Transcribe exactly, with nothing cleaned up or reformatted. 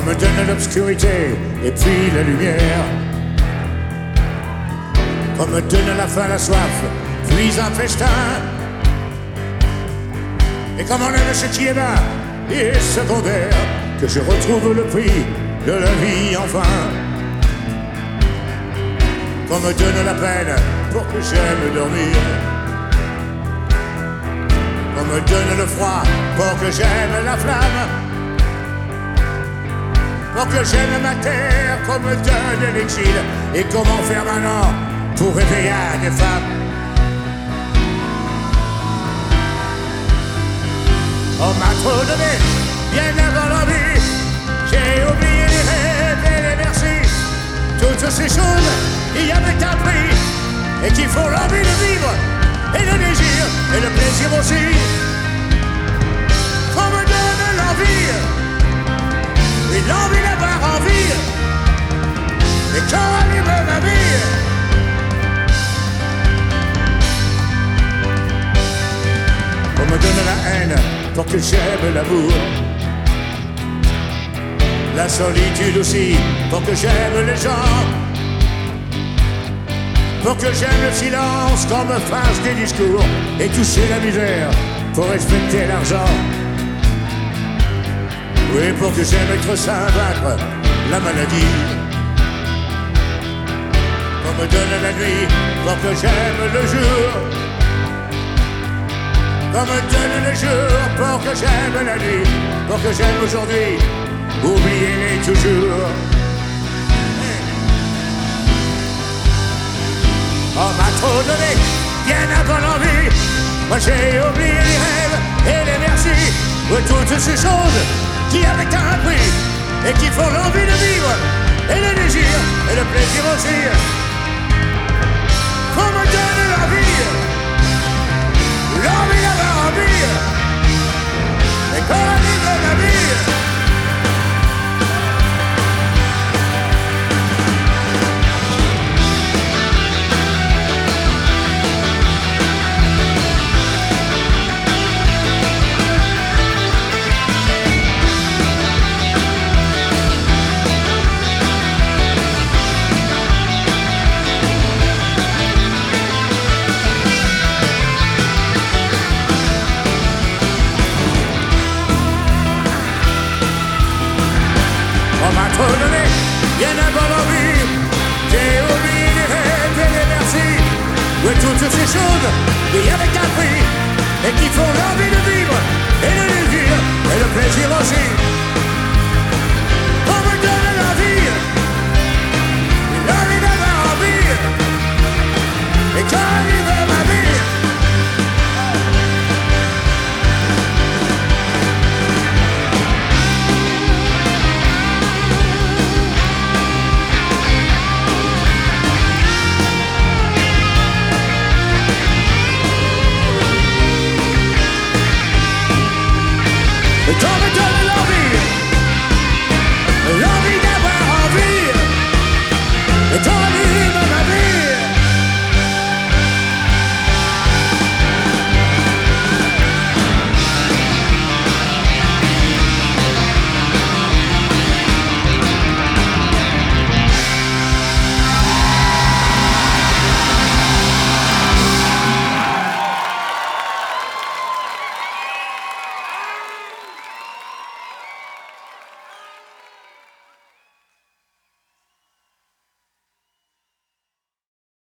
me donne l'obscurité et puis la lumière, qu'on me donne la faim, la soif, puis un festin, et comme on aime ce qui est bas et secondaire, que je retrouve le prix de la vie enfin, qu'on me donne la peine pour que j'aime dormir, qu'on me donne le froid pour que j'aime la flamme, pour que j'aime ma terre, qu'on me donne l'exil, et comment faire maintenant pour réveiller des femmes. On m'a trop donné, bien avant la vie, j'ai oublié les rêves et les merci, toutes ces choses qui avaient un prix, et qui font l'envie de vivre, et le désir, et le plaisir aussi. Qu'on me donne l'envie, et l'envie d'avoir envie, et quand anime ma vie. On me donne la haine pour que j'aime l'amour, la solitude aussi pour que j'aime les gens, pour que j'aime le silence, qu'on me fasse des discours, et toucher la misère pour respecter l'argent. Oui, pour que j'aime être sain, vaincre la maladie, qu'on me donne la nuit pour que j'aime le jour, qu'on me donne le jour pour que j'aime la nuit, pour que j'aime aujourd'hui, oubliez-les toujours. On m'a trop donné, bien avant l'envie, moi j'ai oublié les rêves et les merci, oui, toutes ces choses qui avaient un prix, et qui font l'envie de vivre, et le désir, et le plaisir aussi. Qu'on me donne l'envie, l'envie d'avoir envie, et qu'on anime la vie. On m'a trop donné, bien avant l'envie, j'ai oublié les rêves et les merci, oui, toutes ces choses qui avaient un prix, et qui font l'envie de vivre, et le désir, et le plaisir aussi.